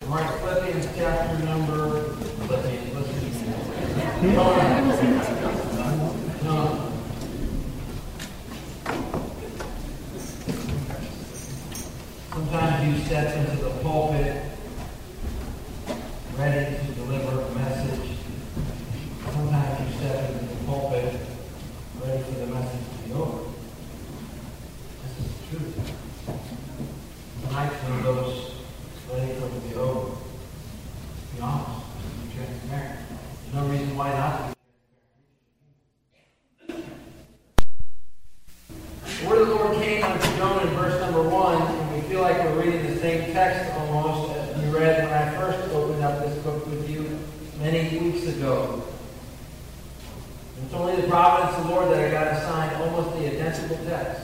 All right, Philippians chapter number, Jonah. Sometimes you step into the pulpit ready to deliver a message. Sometimes you step into the pulpit ready for the message to be over. This is the truth. Tonight's one of those ready for it to be over. Be honest. Be transparent. There's no reason why not to be transparent. The word of the Lord came unto Jonah in verse number 1, and we feel like we're reading the same text almost as we read when I first opened up this book with you many weeks ago. It's only the providence of the Lord that I got assigned almost the identical text.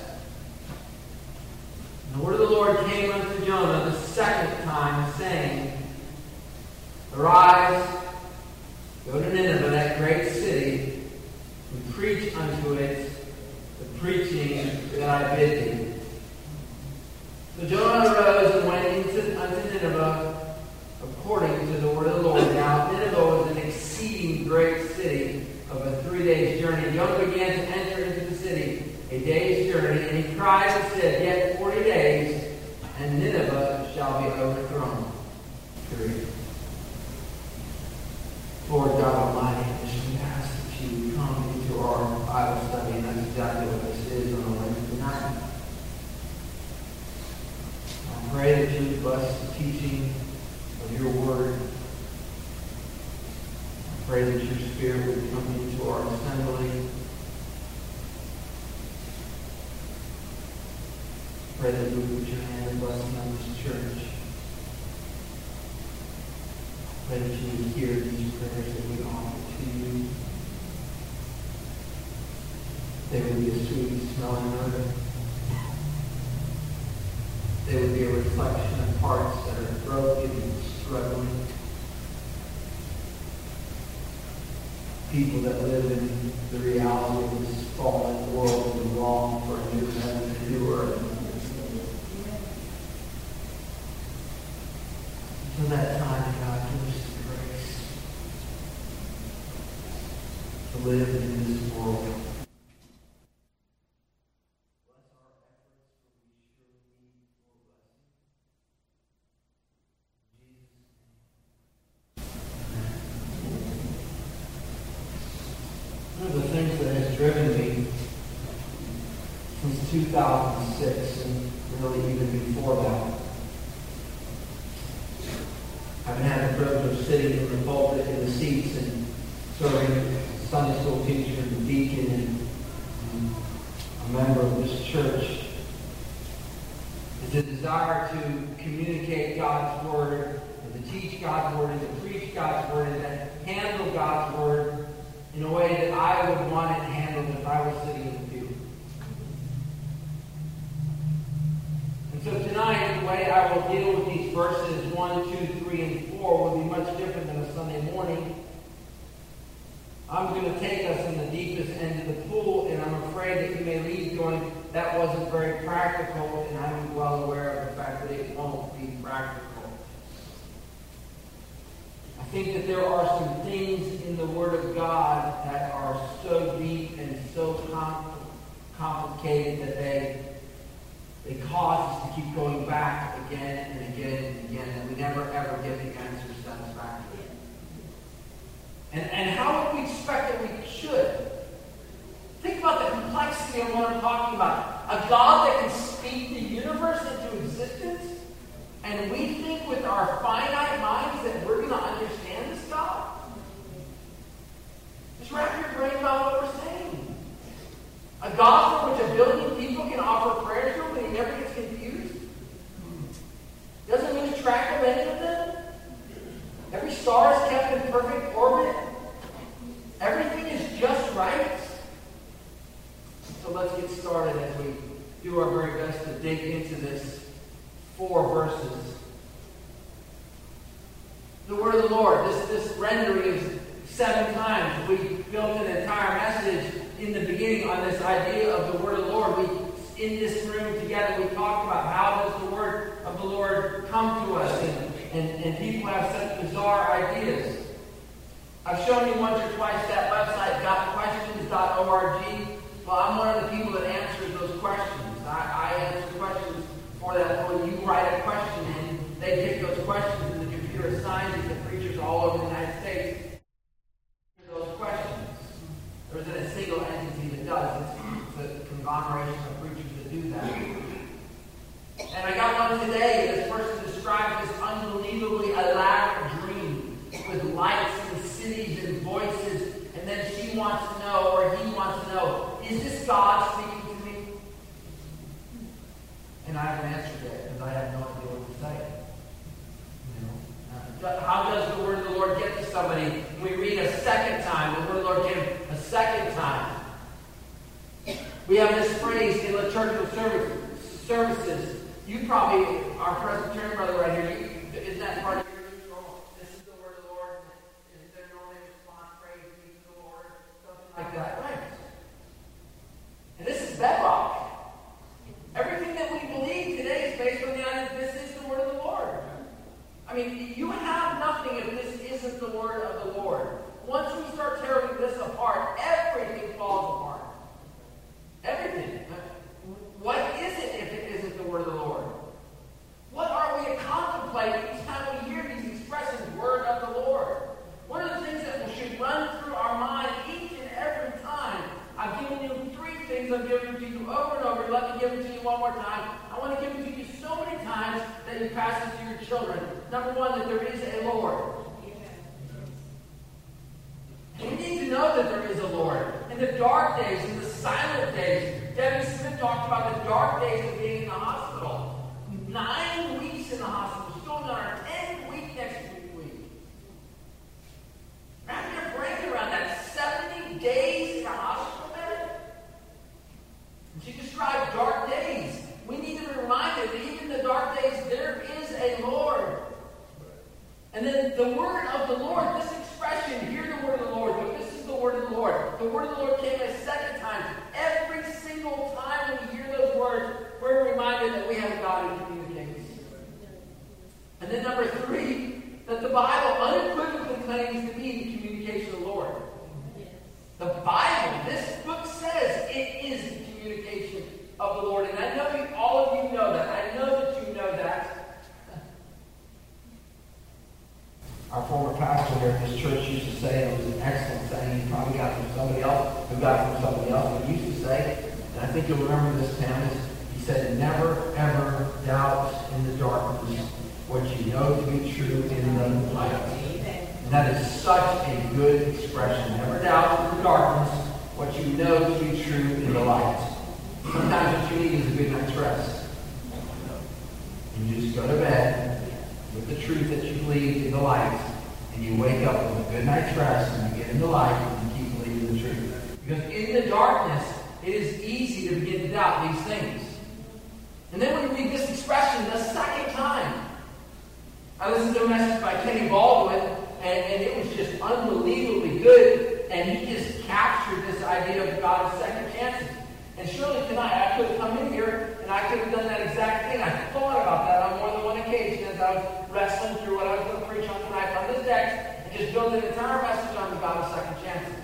And the word of the Lord came unto Jonah the second time, saying, Arise, go to Nineveh, that great city, and preach unto it the preaching that I bid thee. So Jonah arose and went unto Nineveh according to the word of the Lord. Now Nineveh was an exceeding great city of a 3 days journey. Jonah began to enter into the city a day's journey, and he cried and said, Yet 40 days, and Nineveh shall be overthrown. Period. Lord God Almighty, we ask that you would come into our Bible study, and that's exactly what this is on a Wednesday night. I pray that you would bless the teaching of your word. I pray that your Spirit would come into our assembly. I pray that you would put your hand and blessing on this church. I pray that you would hear these prayers that we offer to you. They would be a sweet smelling odor. They would be a reflection of hearts that are broken and struggling. People that live in the reality of this fallen world and long for a new heaven and a new earth. Until that time, God, give us the grace to live in this world. Bless our efforts, for we surely need your blessing. In Jesus' name. One of the things that has driven me since 2006, and really even before that, I've had the privilege of sitting in the pulpit in the seats and serving Sunday school teacher and deacon and a member of this church. It's a desire to communicate God's word, and to teach God's word, and to preach God's word, and to handle God's word in a way that I would want it handled if I was sitting in the pew. And so tonight, the way I will deal with these verses 1, 2, 3, and 4 will be much different than a Sunday morning. I'm going to take us in the deepest end of the pool, and I'm afraid that you may leave going, that wasn't very practical, and I'm well aware of the fact that it won't be practical. I think that there are some things in the Word of God that are so deep and so complicated that they cause us to keep going back again and again and again, and we never ever get the answer satisfactorily. And how would we expect that we should? Think about the complexity of what I'm talking about. A God that can speak the universe into existence, and we think with our finite minds that we're going to understand this God? Just wrap your brain about what we're saying. A God for which a billion people can offer prayers to him and he never gets confused? Doesn't lose track of any of them? Every star is kept in perfect orbit. Everything is just right. So let's get started as we do our very best to dig into this 4 verses. The word of the Lord. This rendering is 7 times. We built an entire message in the beginning on this idea of the word of the Lord. In this room together, we talked about how does the word of the Lord come to us. And And people have such bizarre ideas. I've shown you once or twice that website, gotquestions.org. Well, I'm one of the people that answers those questions. I answer questions for that. When you write a question in, they take those questions and the computer assigns it to preachers all over the United States. Those questions. There isn't a single entity that does. It's a conglomeration of preachers that do that. And I got one today. This person described this unbelievably elaborate dream with lights and cities and voices. And then she wants to know, or he wants to know, is this God speaking to me? And I haven't answered it because I have no idea what to say. How does the word of the Lord get to somebody? We read a second time. The word of the Lord came a second time. We have this phrase in liturgical services. You probably, our Presbyterian brother right here, isn't that part of your normal? This is the word of the Lord. Isn't there normally a response, praise be to the Lord? Something like that, right? And this is bedrock. Everything that we believe today is based on the idea that this is the word of the Lord. I mean, you have nothing if this isn't the word of the Lord. Once we start tearing this apart, everything falls apart. Everything. What is it if it isn't the word of the Lord? What are we to contemplate each time we hear these expressions, word of the Lord? One of the things that should run through our mind each and every time. I've given you 3 things. I've given it to you over and over. Let me give it to you one more time. I want to give it to you so many times that you pass it to your children. Number 1, that there is a Lord. And we need to know that there is a Lord. In the dark days, in the silent days, Debbie Smith talked about the dark days of being in the hospital. 9 weeks in the hospital, still on our 10th week next week. Wrap your brain around that. 70 days in a hospital bed. And she described dark days. We need to be reminded that even in the dark days, there is a Lord. And then the word of the Lord, this expression, hear the word of the Lord, but this is the word of the Lord. The word of the Lord came a second time. Every single time when we hear those words, we're reminded that we have a God who communicates. And then number 3, that the Bible unequivocally claims to be the communication of the Lord. The Bible, this book says it is the communication of the Lord. And I know all of you know that. I know that you know that. Our former pastor here at this church used to say, and it was an excellent saying, he probably got it from somebody else, who got it from somebody else, but he used to say, and I think you'll remember this, Pam, he said, never, ever doubt in the darkness what you know to be true in the light. And that is such a good expression. Never doubt in the darkness what you know to be true in the light. Sometimes what you need is a good night's rest. And you just go to bed with the truth that you believe in the light, and you wake up with a good night's rest, and you get in the light, and you keep believing the truth. Because in the darkness, it is easy to begin to doubt these things. And then when you read this expression the second time, I listened to a message by Kenny Baldwin, and it was just unbelievably good, and he just captured this idea of God's second chances. And surely tonight, I could have come in here, and I could have done that exact thing. I thought about that on more than one occasion as I was wrestling through what I was going to preach on tonight on this text, and just build an entire message on the God of second chances.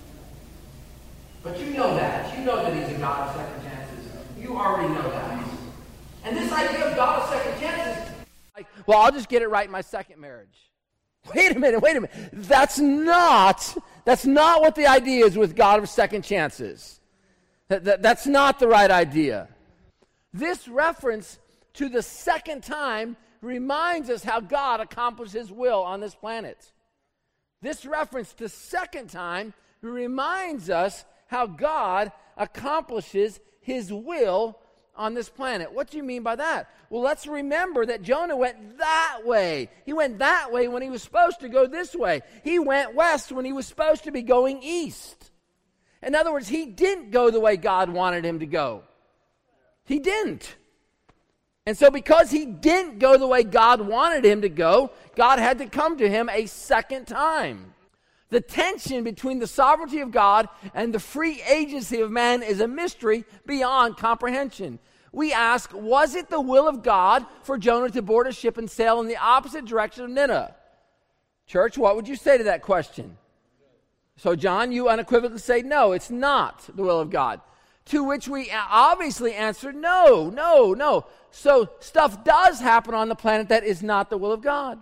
But you know that. You know that he's a God of second chances. You already know that. And this idea of God of second chances, like, well, I'll just get it right in my second marriage. Wait a minute. That's not what the idea is with God of second chances. That's not the right idea. This reference to the second time reminds us how God accomplished his will on this planet. This reference to second time reminds us how God accomplishes his will on this planet. What do you mean by that? Well, let's remember that Jonah went that way. He went that way when he was supposed to go this way. He went west when he was supposed to be going east. In other words, he didn't go the way God wanted him to go. He didn't. And so because he didn't go the way God wanted him to go, God had to come to him a second time. The tension between the sovereignty of God and the free agency of man is a mystery beyond comprehension. We ask, was it the will of God for Jonah to board a ship and sail in the opposite direction of Nineveh? Church, what would you say to that question? So, John, you unequivocally say, no, it's not the will of God. To which we obviously answer, no. So, stuff does happen on the planet that is not the will of God.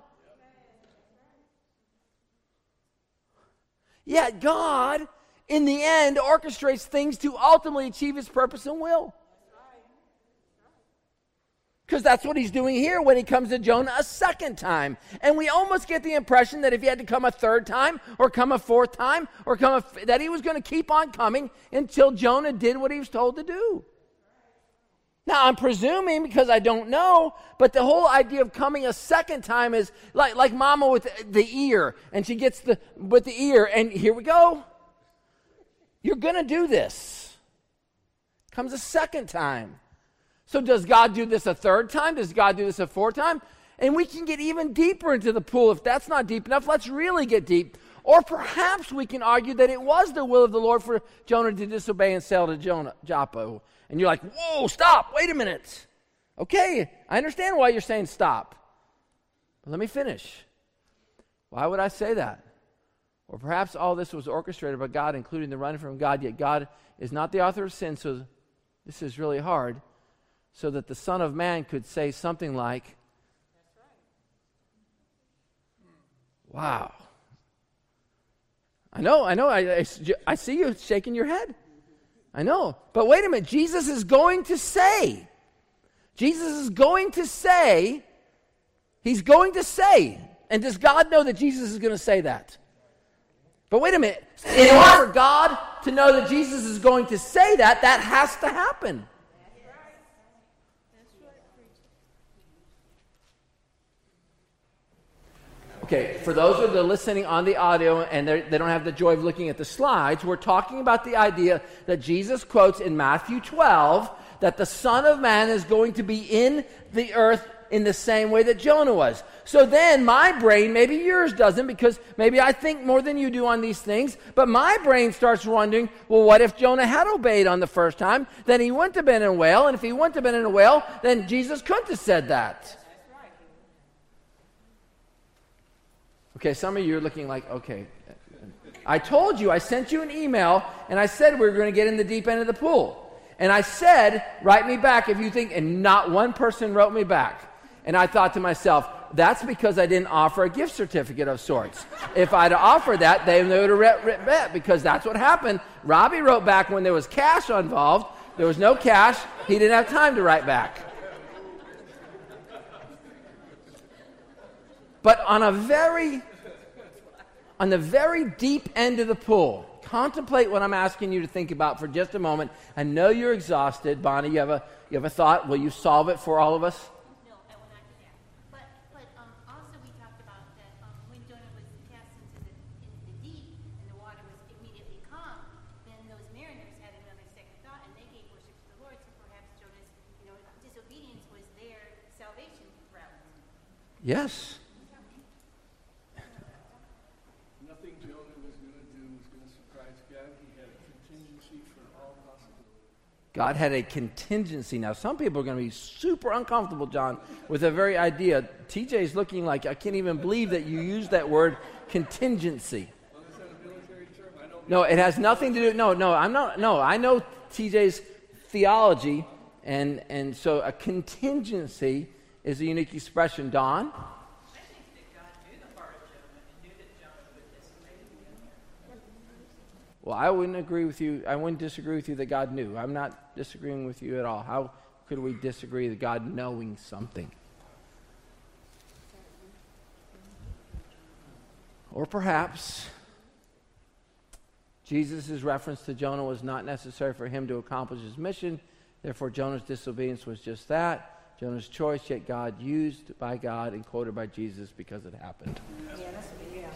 Yet God, in the end, orchestrates things to ultimately achieve his purpose and will. Because that's what he's doing here when he comes to Jonah a second time. And we almost get the impression that if he had to come a third time, or come a fourth time, or that he was going to keep on coming until Jonah did what he was told to do. Now, I'm presuming, because I don't know, but the whole idea of coming a second time is like Mama with the ear, and she gets with the ear, and here we go. You're going to do this. Comes a second time. So does God do this a third time? Does God do this a fourth time? And we can get even deeper into the pool. If that's not deep enough, let's really get deep. Or perhaps we can argue that it was the will of the Lord for Jonah to disobey and sail to Joppa. And you're like, whoa, stop, wait a minute. Okay, I understand why you're saying stop. But let me finish. Why would I say that? Or perhaps all this was orchestrated by God, including the running from God, yet God is not the author of sin, so this is really hard. So that the Son of Man could say something like, wow. I know, I see you shaking your head. I know. But wait a minute, Jesus is going to say, he's going to say, and does God know that Jesus is going to say that? But wait a minute, in order for God to know that Jesus is going to say that has to happen. Okay, for those that are listening on the audio and they don't have the joy of looking at the slides, we're talking about the idea that Jesus quotes in Matthew 12 that the Son of Man is going to be in the earth in the same way that Jonah was. So then my brain, maybe yours doesn't, because maybe I think more than you do on these things, but my brain starts wondering, well, what if Jonah had obeyed on the first time? Then he wouldn't have been in a whale, and if he wouldn't have been in a whale, then Jesus couldn't have said that. Okay, some of you are looking like, okay, I told you, I sent you an email, and I said we were going to get in the deep end of the pool. And I said, write me back if you think, and not one person wrote me back. And I thought to myself, that's because I didn't offer a gift certificate of sorts. If I'd offered that, they would have written back, because that's what happened. Robbie wrote back when there was cash involved. There was no cash. He didn't have time to write back. But on the very deep end of the pool, contemplate what I'm asking you to think about for just a moment. I know you're exhausted. Bonnie, you have a thought? Will you solve it for all of us? No, I will not do that. But also we talked about that when Jonah was cast into the deep and the water was immediately calm, then those mariners had another second thought and they gave worship to the Lord. So perhaps Jonah's disobedience was their salvation route. Yes. God had a contingency. Now, some people are going to be super uncomfortable, John, with the very idea. TJ's looking like, I can't even believe that you used that word, contingency. Well, is that a military term? No, it has nothing to do. No, I'm not. No, I know TJ's theology, and so a contingency is a unique expression. Don? Well, I wouldn't agree with you. I wouldn't disagree with you that God knew. I'm not disagreeing with you at all. How could we disagree with God knowing something? Or perhaps Jesus' reference to Jonah was not necessary for him to accomplish his mission. Therefore, Jonah's disobedience was just that. Jonah's choice, yet God used by God and quoted by Jesus because it happened. Yeah, that's what, yeah.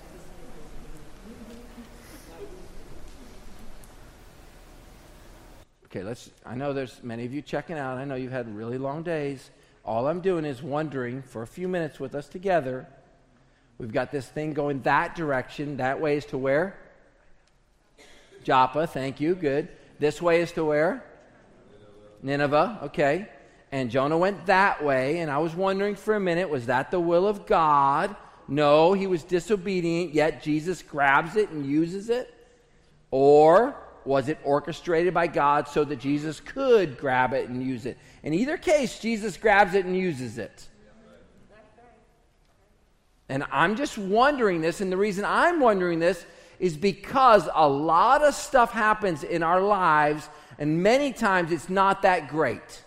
Okay, I know there's many of you checking out. I know you've had really long days. All I'm doing is wondering for a few minutes with us together. We've got this thing going that direction. That way is to where? Joppa, thank you, good. This way is to where? Nineveh, okay. And Jonah went that way, and I was wondering for a minute, was that the will of God? No, he was disobedient, yet Jesus grabs it and uses it. Or was it orchestrated by God so that Jesus could grab it and use it? In either case, Jesus grabs it and uses it. And I'm just wondering this, and the reason I'm wondering this is because a lot of stuff happens in our lives, and many times it's not that great.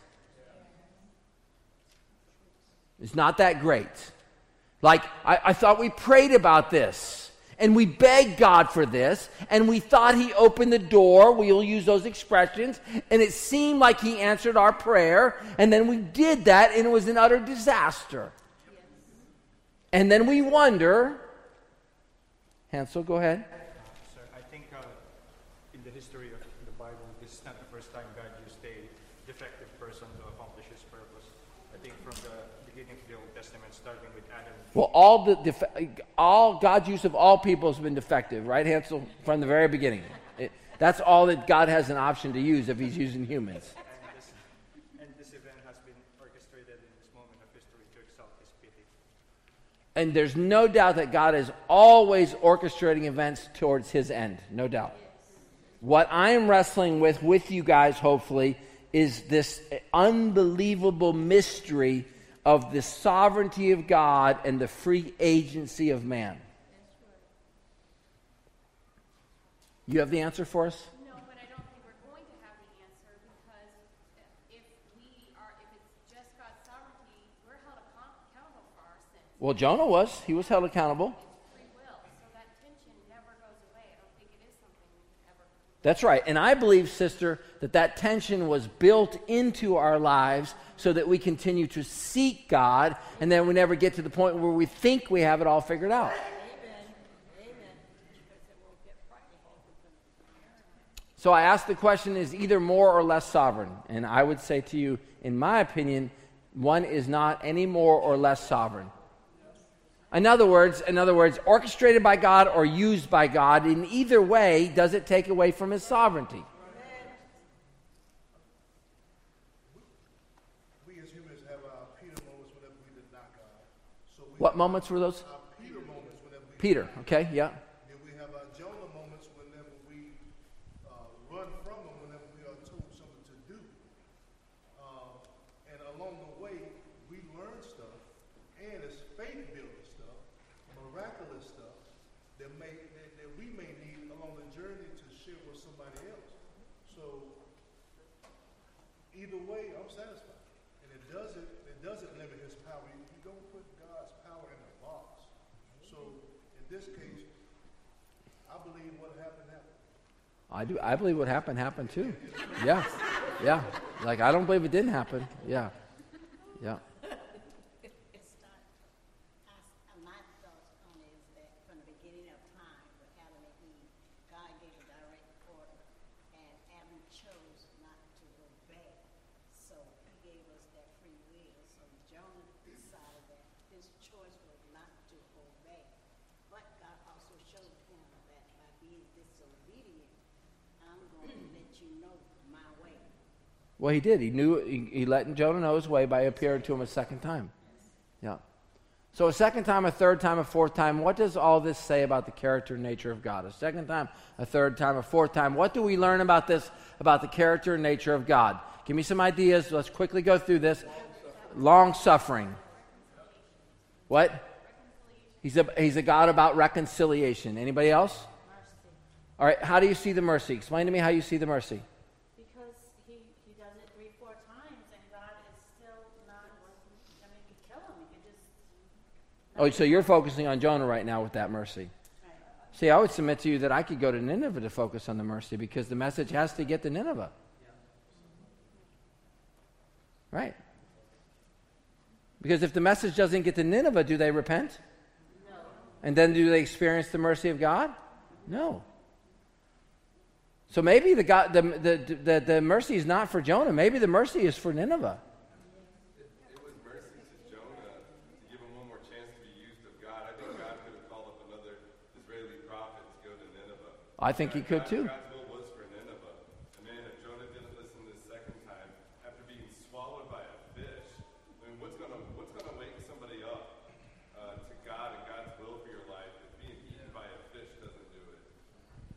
It's not that great. Like, I thought we prayed about this, and we begged God for this, and we thought he opened the door. We'll use those expressions, and it seemed like he answered our prayer, and then we did that, and it was an utter disaster. And then we wonder, Hansel, go ahead. Sir, I think in the history of the Bible, this is not the first time God used a defective person to accomplish his purpose. I think from the beginning of the Old Testament, starting with Adam. Well, all God's use of all people has been defective, right, Hansel? From the very beginning. That's all that God has an option to use if he's using humans. And this event has been orchestrated in this moment of history to exalt his pity. And there's no doubt that God is always orchestrating events towards his end. No doubt. What I'm wrestling with you guys, hopefully, is this unbelievable mystery of the sovereignty of God and the free agency of man. You have the answer for us? No, but I don't think we're going to have the answer because if it's just God's sovereignty, we're held accountable for our sins. Well, Jonah was. He was held accountable. It's free will, so that tension never goes away. I don't think it is something we can ever. That's right. And I believe, sister, that tension was built into our lives so that we continue to seek God, and then we never get to the point where we think we have it all figured out. So I ask the question, is either more or less sovereign? And I would say to you, in my opinion, one is not any more or less sovereign. In other words, orchestrated by God or used by God, in either way, does it take away from his sovereignty? We as humans have our Peter moments whenever we deny God. So What moments were those? our Peter moments whenever we Peter, okay, yeah. Then we have our Jonah moments whenever we run from him whenever we are told something to do. And along the way, we learn stuff, and it's faith-building stuff, miraculous stuff that we may need along the journey to share with somebody else. So either way, I'm satisfied, and it doesn't limit his power. You don't put God's power in a box. So in this case, I believe what happened happened. I believe what happened too. Yeah, yeah. Like, I don't believe it didn't happen. Yeah, yeah. It's not, my thoughts on it is that from the beginning of time, with Adam and Eve, God gave a direct order, and Adam chose not to obey. So he gave us that free will. So Jonah decided that his choice was not to obey. But God also showed him that by being disobedient, I'm going to let you know my way. Well, he did. He let Jonah know his way by appearing to him a second time. Yeah. So a second time, a third time, a fourth time. What does all this say about the character and nature of God? A second time, a third time, a fourth time. What do we learn about this, about the character and nature of God? Give me some ideas. Let's quickly go through this. Long suffering. What? He's a God about reconciliation. Anybody else? All right. How do you see the mercy? Explain to me how you see the mercy. Because he does it 3-4 times, and God is still not. I mean, he could kill him. He could just. Oh, so you're focusing on Jonah right now with that mercy. See, I would submit to you that I could go to Nineveh to focus on the mercy because the message has to get to Nineveh. Right? Because if the message doesn't get to Nineveh, do they repent? No. And then do they experience the mercy of God? No. So maybe the mercy is not for Jonah. Maybe the mercy is for Nineveh. It was mercy to Jonah to give him one more chance to be used of God. I think God could have called up another Israeli prophet to go to Nineveh. I think he could too. God's will was for Nineveh. And man, if Jonah didn't listen this second time, after being swallowed by a fish,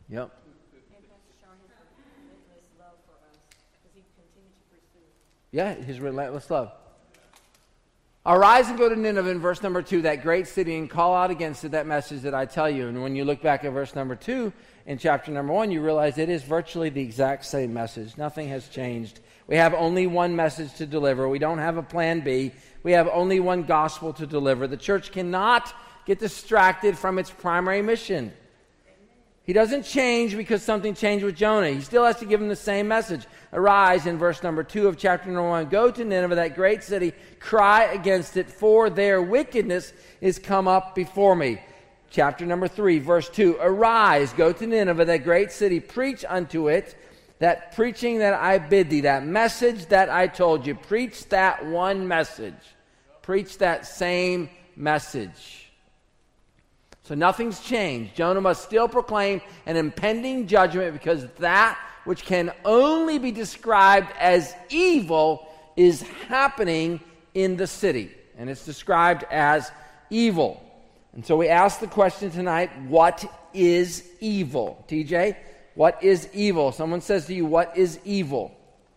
Yep. And Pastor Sean, his relentless love for us, because he continues to pursue. Yeah, his relentless love. Arise and go to Nineveh in verse number 2, that great city, and call out against it that message that I tell you. And when you look back at verse number 2 in chapter number 1, you realize it is virtually the exact same message. Nothing has changed. We have only one message to deliver. We don't have a plan B. We have only one gospel to deliver. The church cannot get distracted from its primary mission. He doesn't change because something changed with Jonah. He still has to give him the same message. Arise in verse number 2 of chapter number 1. Go to Nineveh, that great city. Cry against it, for their wickedness is come up before me. Chapter number 3, verse 2. Arise, go to Nineveh, that great city. Preach unto it that preaching that I bid thee, that message that I told you. Preach that one message. Preach that same message. So nothing's changed. Jonah must still proclaim an impending judgment because that which can only be described as evil is happening in the city. And it's described as evil. And so we ask the question tonight, what is evil? TJ, what is evil? Someone says to you, what is evil?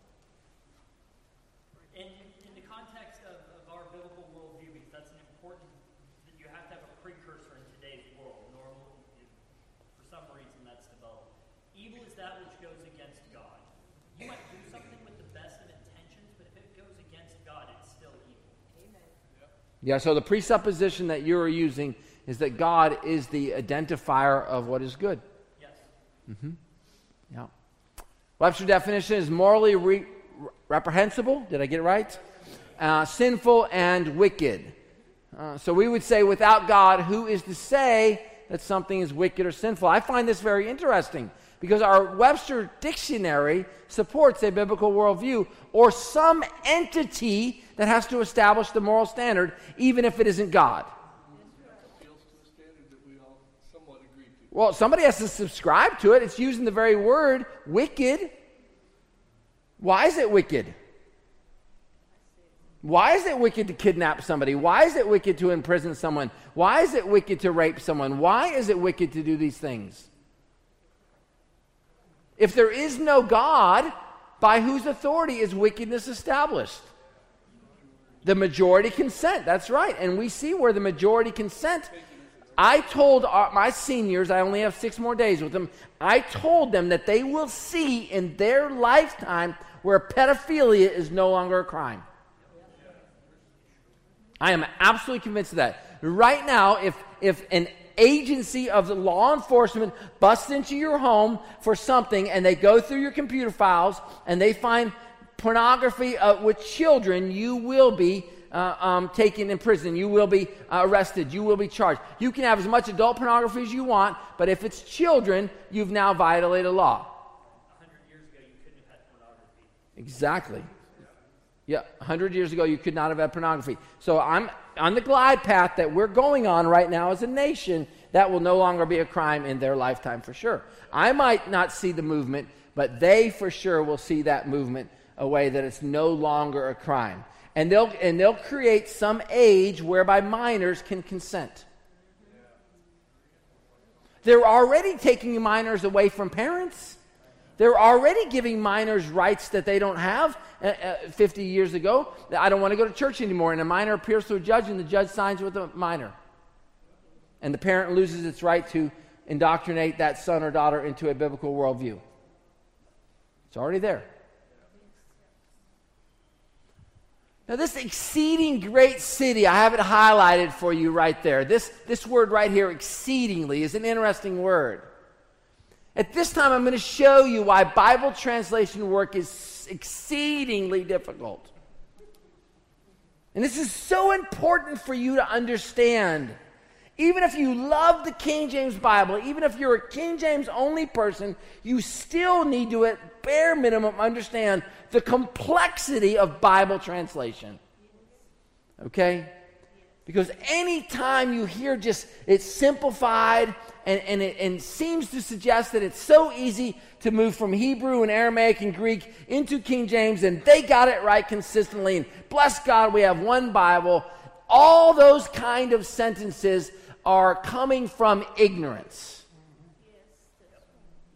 In the context of our biblical worldview, because that's an important, that you have to have a precursor in today's world. Normally, for some reason, that's developed. Evil is that which goes against God. You might do something with the best of intentions, but if it goes against God, it's still evil. Amen. Yeah, so the presupposition that you're using is that God is the identifier of what is good. Yes. Mm-hmm. Yeah. Webster definition is morally reprehensible. Did I get it right? Sinful and wicked. So we would say without God, who is to say that something is wicked or sinful? I find this very interesting because our Webster dictionary supports a biblical worldview or some entity that has to establish the moral standard, even if it isn't God. Well, somebody has to subscribe to it. It's using the very word, wicked. Why is it wicked? Why is it wicked to kidnap somebody? Why is it wicked to imprison someone? Why is it wicked to rape someone? Why is it wicked to do these things? If there is no God, by whose authority is wickedness established? The majority consent, that's right. And we see where the majority consent. I told my seniors, I only have 6 more days with them, I told them that they will see in their lifetime where pedophilia is no longer a crime. I am absolutely convinced of that. Right now, if an agency of the law enforcement busts into your home for something and they go through your computer files and they find pornography with children, you will be taken in prison. You will be arrested. You will be charged. You can have as much adult pornography as you want, but if it's children, you've now violated law. 100 years ago, you couldn't have had pornography. Exactly. Yeah, 100 years ago, you could not have had pornography. So I'm on the glide path that we're going on right now as a nation. That will no longer be a crime in their lifetime for sure. I might not see the movement, but they for sure will see that movement a way that it's no longer a crime. And they'll create some age whereby minors can consent. They're already taking minors away from parents. They're already giving minors rights that they don't have 50 years ago. I don't want to go to church anymore. And a minor appears to a judge and the judge signs with the minor. And the parent loses its right to indoctrinate that son or daughter into a biblical worldview. It's already there. Now this exceeding great city, I have it highlighted for you right there. This word right here, exceedingly, is an interesting word. At this time, I'm going to show you why Bible translation work is exceedingly difficult. And this is so important for you to understand. Even if you love the King James Bible, even if you're a King James only person, you still need to, at bare minimum, understand the complexity of Bible translation. Okay? Because any time you hear just it's simplified and it seems to suggest that it's so easy to move from Hebrew and Aramaic and Greek into King James and they got it right consistently and bless God we have one Bible, all those kind of sentences are coming from ignorance.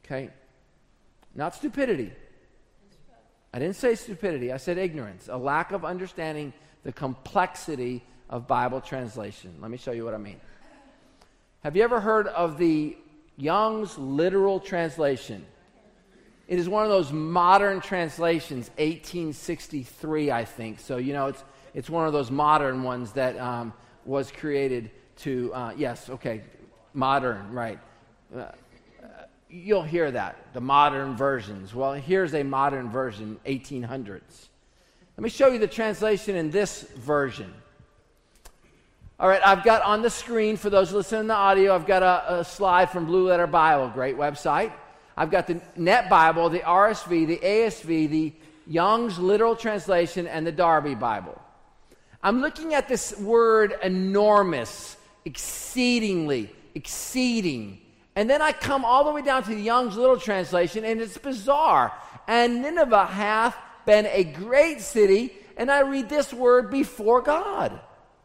Okay? Not stupidity. I didn't say stupidity. I said ignorance. A lack of understanding the complexity of Bible translation. Let me show you what I mean. Have you ever heard of the Young's Literal Translation? It is one of those modern translations, 1863, I think. So, it's one of those modern ones that was created to, modern, right. You'll hear that, the modern versions. Well, here's a modern version, 1800s. Let me show you the translation in this version. All right, I've got on the screen, for those listening to the audio, I've got a slide from Blue Letter Bible, great website. I've got the Net Bible, the RSV, the ASV, the Young's Literal Translation, and the Darby Bible. I'm looking at this word enormous, exceedingly, exceeding. And then I come all the way down to the Young's Literal Translation, and it's bizarre. And Nineveh hath been a great city, and I read this word before God.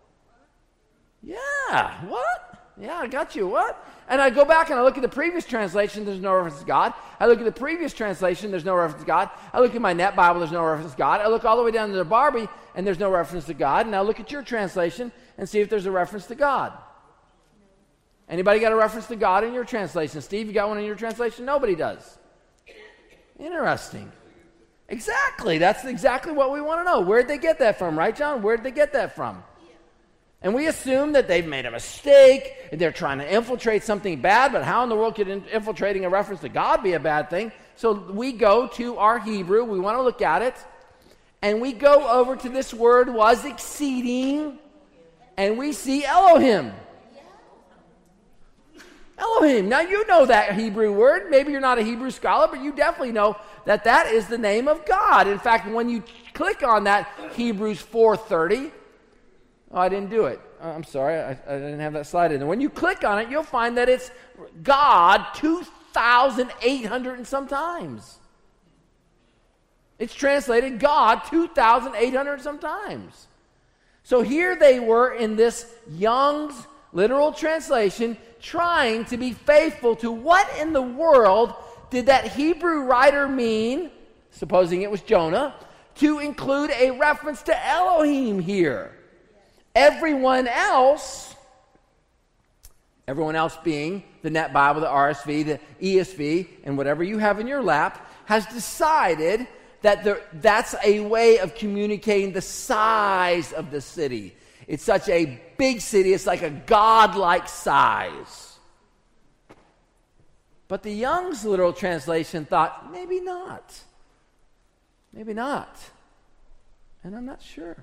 Yeah, what? Yeah, I got you, what? And I go back and I look at the previous translation, there's no reference to God. I look at the previous translation, there's no reference to God. I look at my Net Bible, there's no reference to God. I look all the way down to the Darby, and there's no reference to God. And I look at your translation and see if there's a reference to God. Anybody got a reference to God in your translation? Steve, you got one in your translation? Nobody does. Interesting. Exactly. That's exactly what we want to know. Where'd they get that from, right, John? Where'd they get that from? And we assume that they've made a mistake, and they're trying to infiltrate something bad, but how in the world could infiltrating a reference to God be a bad thing? So we go to our Hebrew, we want to look at it, and we go over to this word, was exceeding, and we see Elohim. Elohim. Now you know that Hebrew word. Maybe you're not a Hebrew scholar, but you definitely know that that is the name of God. In fact, when you click on that Hebrews 4:30, oh, I didn't do it. I'm sorry, I didn't have that slide in there. When you click on it, you'll find that it's God 2,800 and some times. It's translated God 2,800 and some times. So here they were in this Young's Literal Translation, trying to be faithful to what in the world did that Hebrew writer mean, supposing it was Jonah, to include a reference to Elohim here. Everyone else being the Net Bible, the RSV, the ESV, and whatever you have in your lap, has decided that that's a way of communicating the size of the city. It's such a big city, it's like a godlike size. But the Young's Literal Translation thought, maybe not. Maybe not. And I'm not sure.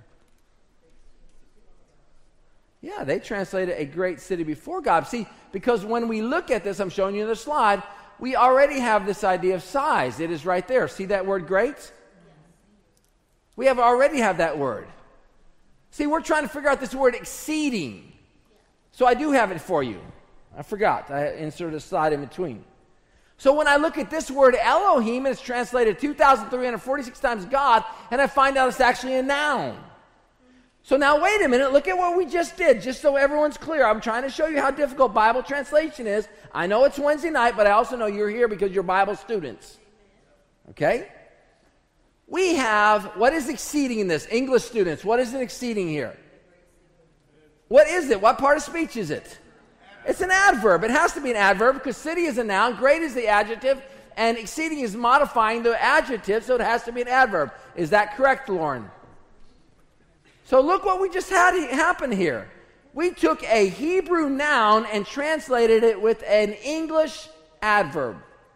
Yeah, they translated a great city before God. See, because when we look at this, I'm showing you the slide, we already have this idea of size. It is right there. See that word great? We already have that word. See, we're trying to figure out this word exceeding. So I do have it for you. I forgot. I inserted a slide in between. So when I look at this word Elohim, it's translated 2,346 times God, and I find out it's actually a noun. So now wait a minute, look at what we just did, just so everyone's clear. I'm trying to show you how difficult Bible translation is. I know it's Wednesday night, but I also know you're here because you're Bible students. Okay? We have, what is exceeding in this? English students, what is it exceeding here? What is it? What part of speech is it? It's an adverb. It has to be an adverb because city is a noun, great is the adjective, and exceeding is modifying the adjective, so it has to be an adverb. Is that correct, Lauren? So look what we just had happen here. We took a Hebrew noun and translated it with an English adverb.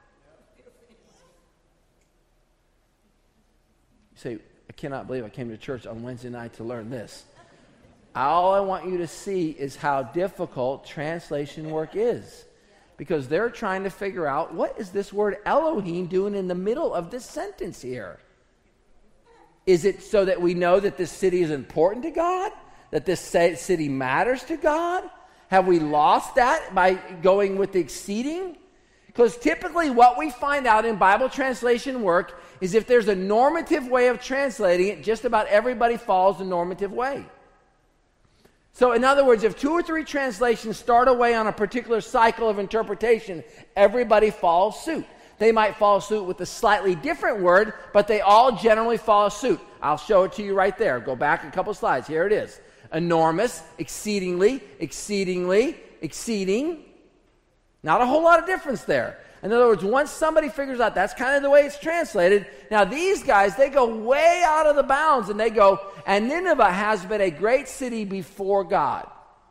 You say, I cannot believe I came to church on Wednesday night to learn this. All I want you to see is how difficult translation work is. Because they're trying to figure out, what is this word Elohim doing in the middle of this sentence here? Is it so that we know that this city is important to God? That this city matters to God? Have we lost that by going with the exceeding? Because typically what we find out in Bible translation work is if there's a normative way of translating it, just about everybody follows the normative way. So in other words, if 2 or 3 translations start away on a particular cycle of interpretation, everybody follows suit. They might follow suit with a slightly different word, but they all generally follow suit. I'll show it to you right there. Go back a couple slides. Here it is. Enormous, exceedingly, exceedingly, exceeding. Not a whole lot of difference there. In other words, once somebody figures out that's kind of the way it's translated, now these guys, they go way out of the bounds and they go, and Nineveh has been a great city before God.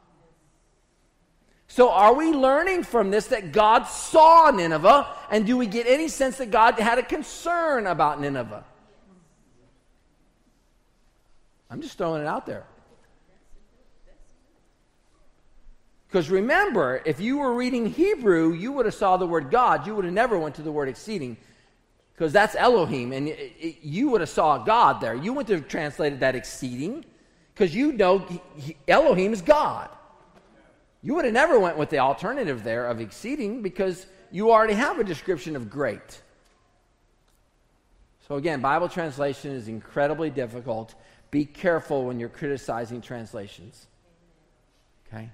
So are we learning from this that God saw Nineveh, and do we get any sense that God had a concern about Nineveh? I'm just throwing it out there. Because remember, if you were reading Hebrew, you would have saw the word God. You would have never went to the word exceeding, because that's Elohim, and you would have saw God there. You wouldn't have translated that exceeding, because you know Elohim is God. You would have never went with the alternative there of exceeding, because you already have a description of great. So again, Bible translation is incredibly difficult. Be careful when you're criticizing translations. Okay?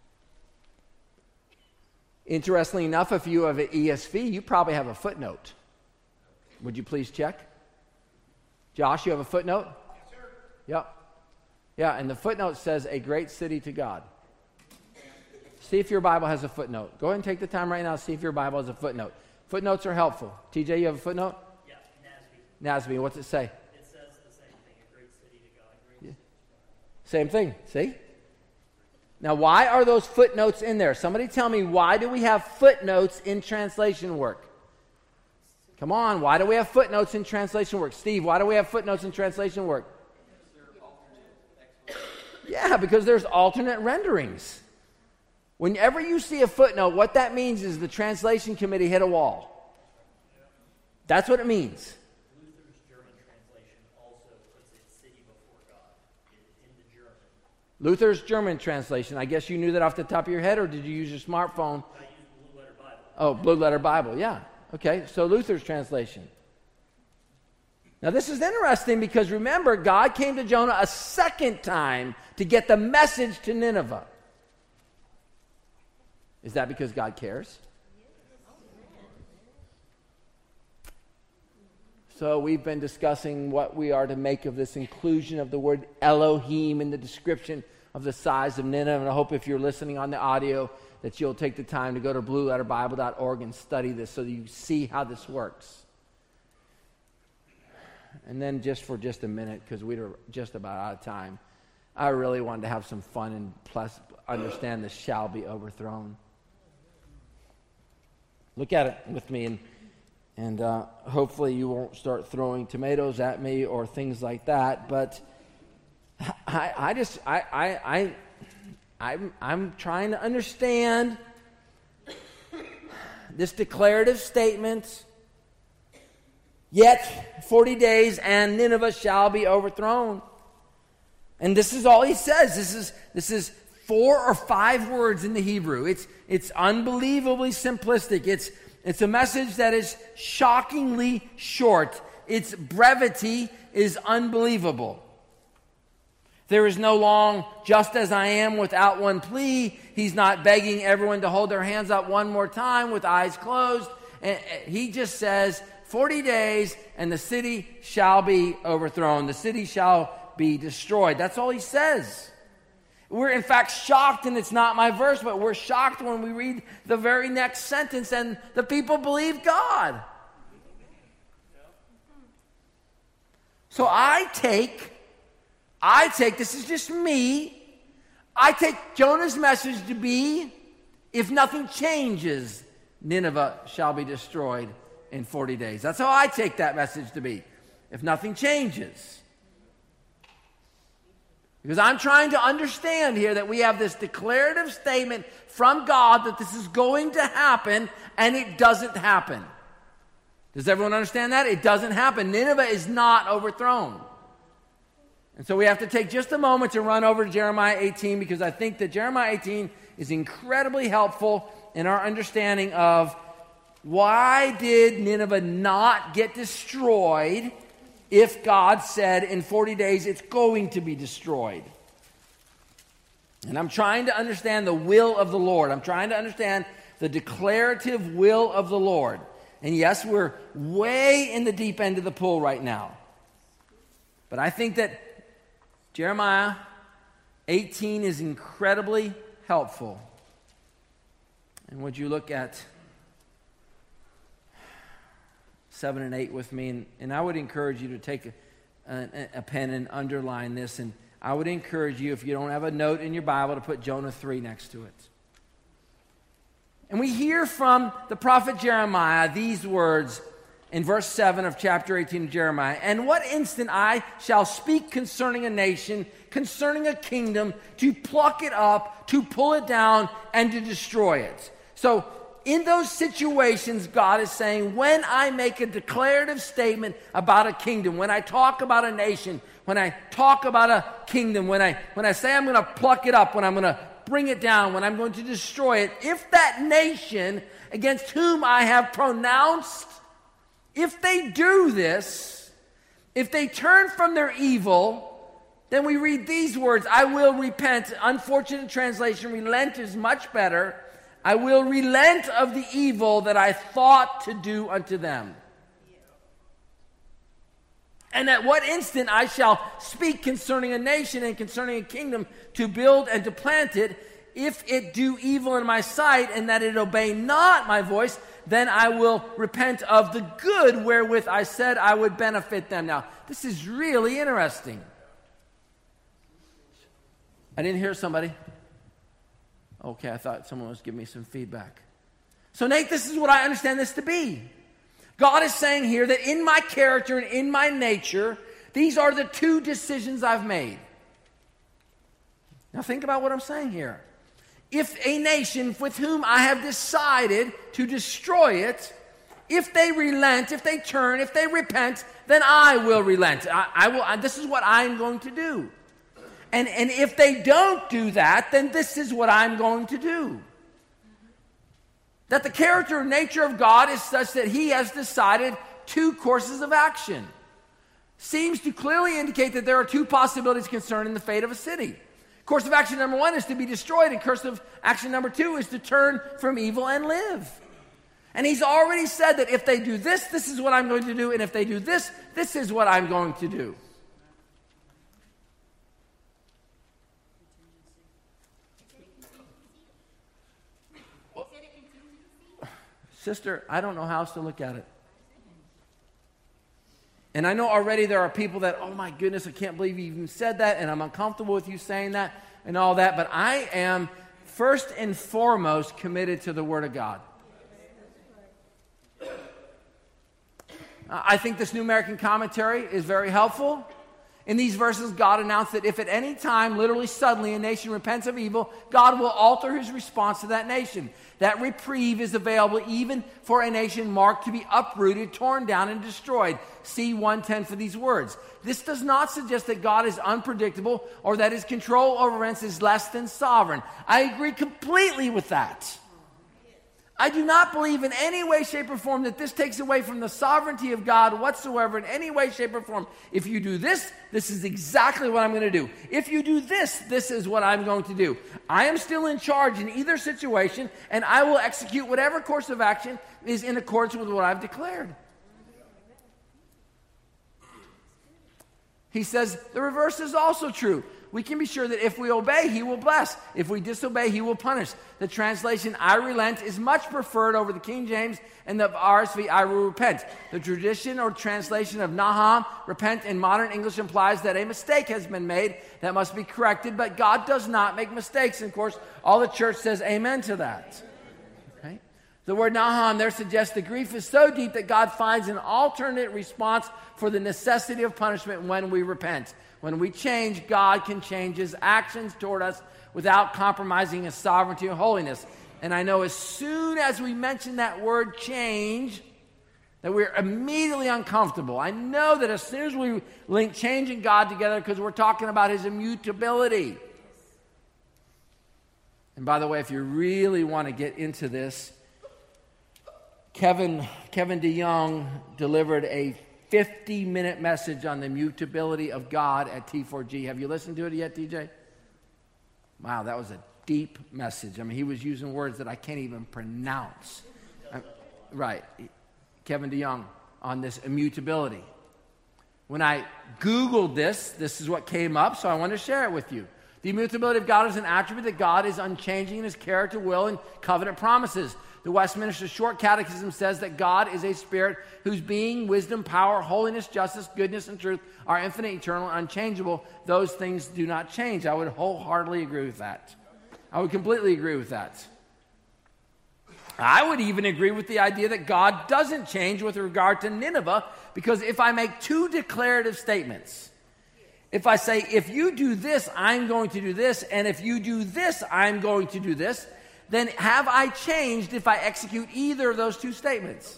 Interestingly enough, if you have an ESV, you probably have a footnote. Would you please check? Josh, you have a footnote? Yes, sir. Yep. Yeah, and the footnote says a great city to God. See if your Bible has a footnote. Go ahead and take the time right now to see if your Bible has a footnote. Footnotes are helpful. TJ, you have a footnote? Yeah, NASB. What's it say? It says the same thing, a great city to God. Yeah. Same thing, see? Now, why are those footnotes in there? Somebody tell me, why do we have footnotes in translation work? Come on, why do we have footnotes in translation work? Steve, why do we have footnotes in translation work? Yeah, because there's alternate renderings. Whenever you see a footnote, what that means is the translation committee hit a wall. That's what it means. Luther's German translation also puts it city before God in the German. Luther's German translation. I guess you knew that off the top of your head, or did you use your smartphone? I use Blue Letter Bible. Oh, Blue Letter Bible, yeah. Okay, so Luther's translation. Now this is interesting because remember, God came to Jonah a second time to get the message to Nineveh. Is that because God cares? So we've been discussing what we are to make of this inclusion of the word Elohim in the description of the size of Nineveh. And I hope if you're listening on the audio that you'll take the time to go to blueletterbible.org and study this so that you see how this works. And then just for a minute, because we were just about out of time, I really wanted to have some fun and plus understand the shall be overthrown. Look at it with me, and hopefully you won't start throwing tomatoes at me or things like that. But I'm trying to understand this declarative statement. Yet 40 days and Nineveh shall be overthrown. And this is all he says. This is 4 or 5 words in the Hebrew. It's unbelievably simplistic. It's a message that is shockingly short. Its brevity is unbelievable. There is no long, just as I am, without one plea. He's not begging everyone to hold their hands up one more time with eyes closed. And he just says, 40 days and the city shall be overthrown. The city shall be destroyed. That's all he says. We're in fact shocked, and it's not my verse, but we're shocked when we read the very next sentence and the people believe God. So I take, this is just me, I take Jonah's message to be, if nothing changes, Nineveh shall be destroyed in 40 days. That's how I take that message to be. If nothing changes. Because I'm trying to understand here that we have this declarative statement from God that this is going to happen, and it doesn't happen. Does everyone understand that? It doesn't happen. Nineveh is not overthrown. And so we have to take just a moment to run over to Jeremiah 18, because I think that Jeremiah 18 is incredibly helpful in our understanding of why did Nineveh not get destroyed if God said in 40 days it's going to be destroyed? And I'm trying to understand the will of the Lord. I'm trying to understand the declarative will of the Lord. And yes, we're way in the deep end of the pool right now. But I think that Jeremiah 18 is incredibly helpful. And would you look at 7 and 8 with me? And I would encourage you to take a pen and underline this. And I would encourage you, if you don't have a note in your Bible, to put Jonah 3 next to it. And we hear from the prophet Jeremiah these words in verse 7 of chapter 18 of Jeremiah. And what instant I shall speak concerning a nation, concerning a kingdom, to pluck it up, to pull it down, and to destroy it. So in those situations, God is saying, when I make a declarative statement about a kingdom, when I talk about a nation, when I talk about a kingdom, when I say I'm going to pluck it up, when I'm going to bring it down, when I'm going to destroy it, if that nation against whom I have pronounced, if they do this, if they turn from their evil, then we read these words, I will repent. Unfortunate translation, relent is much better. I will relent of the evil that I thought to do unto them. And at what instant I shall speak concerning a nation and concerning a kingdom to build and to plant it, if it do evil in my sight and that it obey not my voice, then I will repent of the good wherewith I said I would benefit them. Now, this is really interesting. I didn't hear somebody. Okay, I thought someone was giving me some feedback. So, Nate, this is what I understand this to be. God is saying here that in my character and in my nature, these are the two decisions I've made. Now, think about what I'm saying here. If a nation with whom I have decided to destroy it, if they relent, if they turn, if they repent, then I will relent. I will. This is what I'm going to do. And if they don't do that, then this is what I'm going to do. That the character and nature of God is such that he has decided two courses of action. Seems to clearly indicate that there are two possibilities concerning the fate of a city. Course of action number 1 is to be destroyed, and course of action number 2 is to turn from evil and live. And he's already said that if they do this, this is what I'm going to do, and if they do this, this is what I'm going to do. Sister, I don't know how else to look at it. And I know already there are people that, oh my goodness, I can't believe you even said that, and I'm uncomfortable with you saying that and all that, but I am first and foremost committed to the Word of God. I think this New American Commentary is very helpful. In these verses, God announced that if at any time, literally suddenly, a nation repents of evil, God will alter his response to that nation. That reprieve is available even for a nation marked to be uprooted, torn down, and destroyed. See 1:10 for these words. This does not suggest that God is unpredictable or that his control over events is less than sovereign. I agree completely with that. I do not believe in any way, shape, or form that this takes away from the sovereignty of God whatsoever in any way, shape, or form. If you do this, this is exactly what I'm going to do. If you do this, this is what I'm going to do. I am still in charge in either situation, and I will execute whatever course of action is in accordance with what I've declared. He says the reverse is also true. We can be sure that if we obey, he will bless. If we disobey, he will punish. The translation, I relent, is much preferred over the King James and the RSV, I will repent. The tradition or translation of Nahum, repent, in modern English implies that a mistake has been made that must be corrected, but God does not make mistakes. And of course, all the church says amen to that. Okay? The word Nahum there suggests the grief is so deep that God finds an alternate response for the necessity of punishment when we repent. When we change, God can change his actions toward us without compromising his sovereignty or holiness. And I know as soon as we mention that word change, that we're immediately uncomfortable. I know that as soon as we link change and God together, because we're talking about his immutability. And by the way, if you really want to get into this, Kevin DeYoung delivered a 50-minute message on the mutability of God at T4G. Have you listened to it yet, DJ? Wow, that was a deep message. I mean, he was using words that I can't even pronounce. Right. Kevin DeYoung, on this immutability. When I Googled this is what came up, so I want to share it with you. The immutability of God is an attribute that God is unchanging in his character, will, and covenant promises. The Westminster Short Catechism says that God is a spirit whose being, wisdom, power, holiness, justice, goodness, and truth are infinite, eternal, and unchangeable. Those things do not change. I would wholeheartedly agree with that. I would completely agree with that. I would even agree with the idea that God doesn't change with regard to Nineveh, because if I make two declarative statements, if I say, if you do this, I'm going to do this, and if you do this, I'm going to do this, then have I changed if I execute either of those two statements?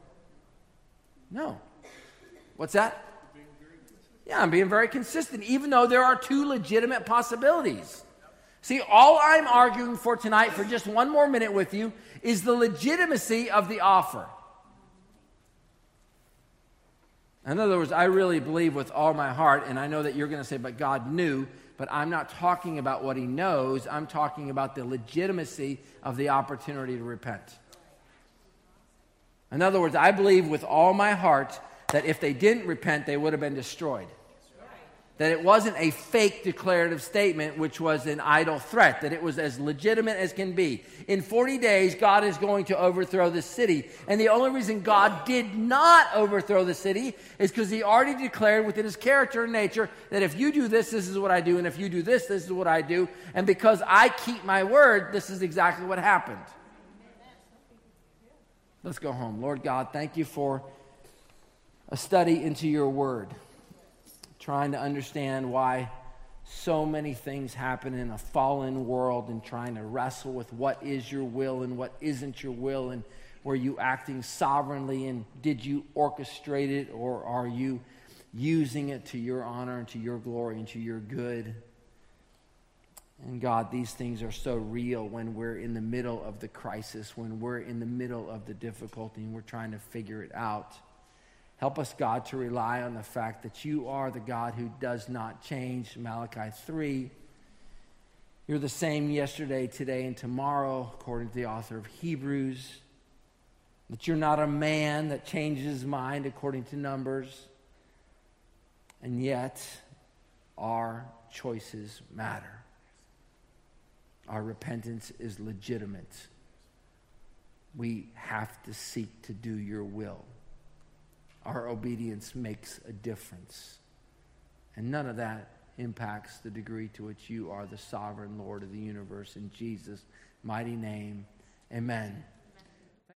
No. What's that? Yeah, I'm being very consistent, even though there are two legitimate possibilities. See, all I'm arguing for tonight, for just one more minute with you, is the legitimacy of the offer. In other words, I really believe with all my heart, and I know that you're going to say, but God knew, but I'm not talking about what he knows. I'm talking about the legitimacy of the opportunity to repent. In other words, I believe with all my heart that if they didn't repent, they would have been destroyed. That it wasn't a fake declarative statement, which was an idle threat, that it was as legitimate as can be. In 40 days, God is going to overthrow the city. And the only reason God did not overthrow the city is because he already declared within his character and nature that if you do this, this is what I do, and if you do this, this is what I do. And because I keep my word, this is exactly what happened. Let's go home. Lord God, thank you for a study into your word. Trying to understand why so many things happen in a fallen world, and trying to wrestle with what is your will and what isn't your will, and were you acting sovereignly, and did you orchestrate it, or are you using it to your honor and to your glory and to your good? And God, these things are so real when we're in the middle of the crisis, when we're in the middle of the difficulty and we're trying to figure it out. Help us, God, to rely on the fact that you are the God who does not change. Malachi 3. You're the same yesterday, today, and tomorrow, according to the author of Hebrews. That you're not a man that changes his mind, according to Numbers. And yet, our choices matter. Our repentance is legitimate. We have to seek to do your will. Our obedience makes a difference. And none of that impacts the degree to which you are the sovereign Lord of the universe. In Jesus' mighty name, amen.